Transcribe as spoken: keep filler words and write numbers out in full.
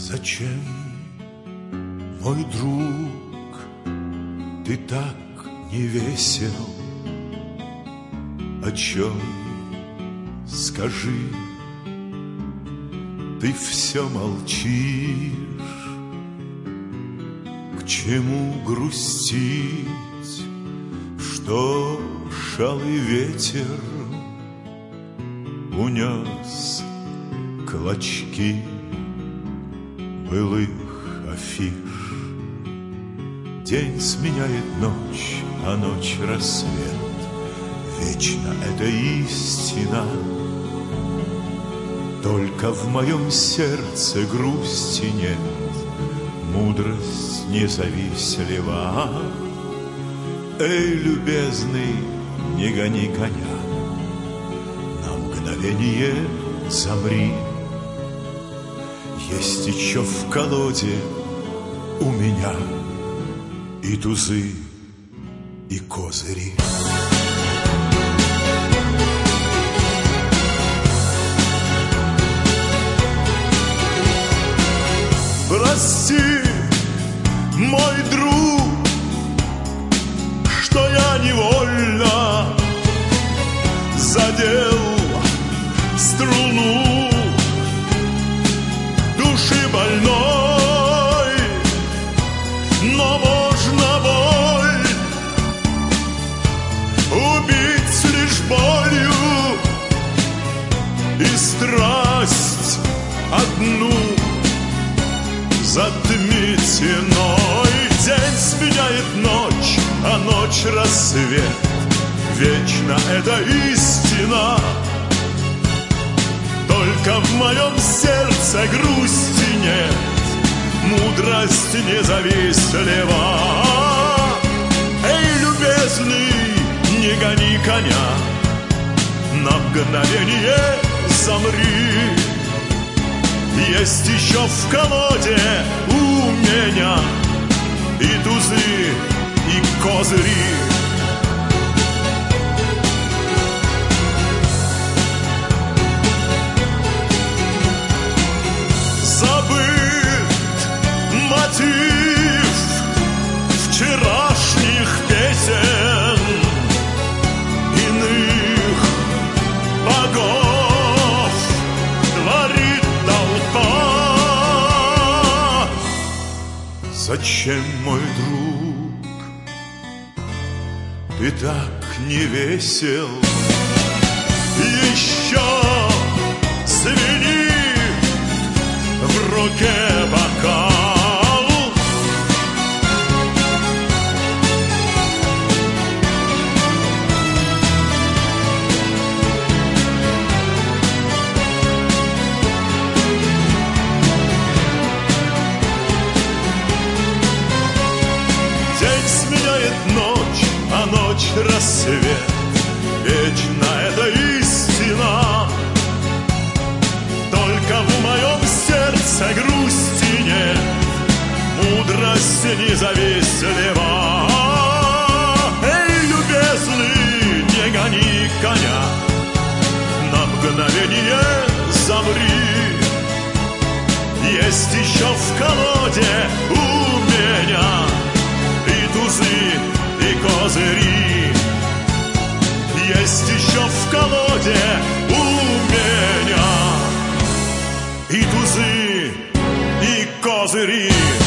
Зачем, мой друг, ты так не весел? О чем, скажи, ты все молчишь? К чему грустить, что шалый ветер унес клочки былых афиш? День сменяет ночь, а ночь рассвет. Вечно эта истина. Только в моем сердце грусти нет. Мудрость независлива. Эй, любезный, не гони коня, на мгновение замри. Есть еще в колоде у меня и тузы, и козыри. Прости, мой друг, что я невольно задел струну души больной, но можно боль убить лишь болью и страсть одну затмить иной. День сменяет ночь, а ночь рассвет. Вечно эта истина. Только в моем сердце грусти нет. Мудрость независлива. Эй, любезный, не гони коня, на мгновение замри. Есть еще в колоде у меня и тузы, и козыри. Забыт мотив вчерашних песен, иных богов творит толпа. Зачем, мой друг, ты так не весел? Еще звенит в руке бокал. День сменяет ночь, а ночь рассвет. Вечно эта истина. Только в моем сердце грусти нет. Мудрость независлива. Эй, любезный, не гони коня, на мгновение замри. Есть еще в колоде у меня и тузы, и козыри. Есть еще в колоде у меня и тузы, и козыри.